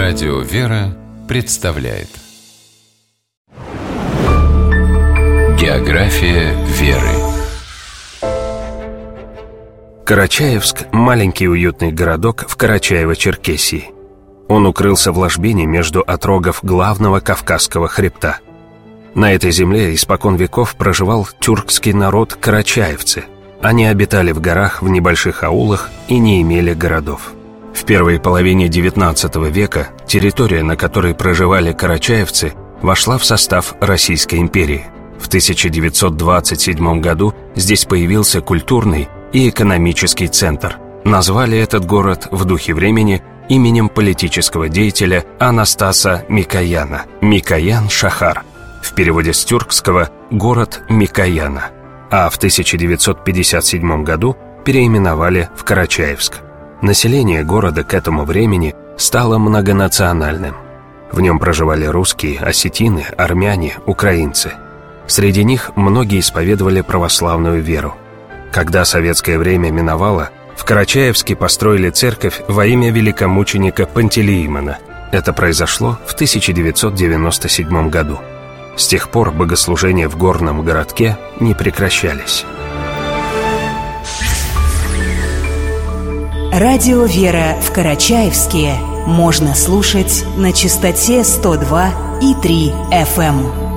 Радио «Вера» представляет География веры. Карачаевск – маленький уютный городок в Карачаево-Черкесии. Он укрылся в ложбине между отрогов главного Кавказского хребта. На этой земле испокон веков проживал тюркский народ карачаевцы. Они обитали в горах, в небольших аулах и не имели городов. В первой половине XIX века территория, на которой проживали карачаевцы, вошла в состав Российской империи. В 1927 году здесь появился культурный и экономический центр. Назвали этот город в духе времени именем политического деятеля Анастаса Микояна – Микоян-Шахар. В переводе с тюркского «город Микояна». А в 1957 году переименовали в Карачаевск. Население города к этому времени стало многонациональным. В нем проживали русские, осетины, армяне, украинцы. Среди них многие исповедовали православную веру. Когда советское время миновало, в Карачаевске построили церковь во имя великомученика Пантелеимона. Это произошло в 1997 году. С тех пор богослужения в горном городке не прекращались. Радио «Вера» в Карачаевске можно слушать на частоте 102,3 FM.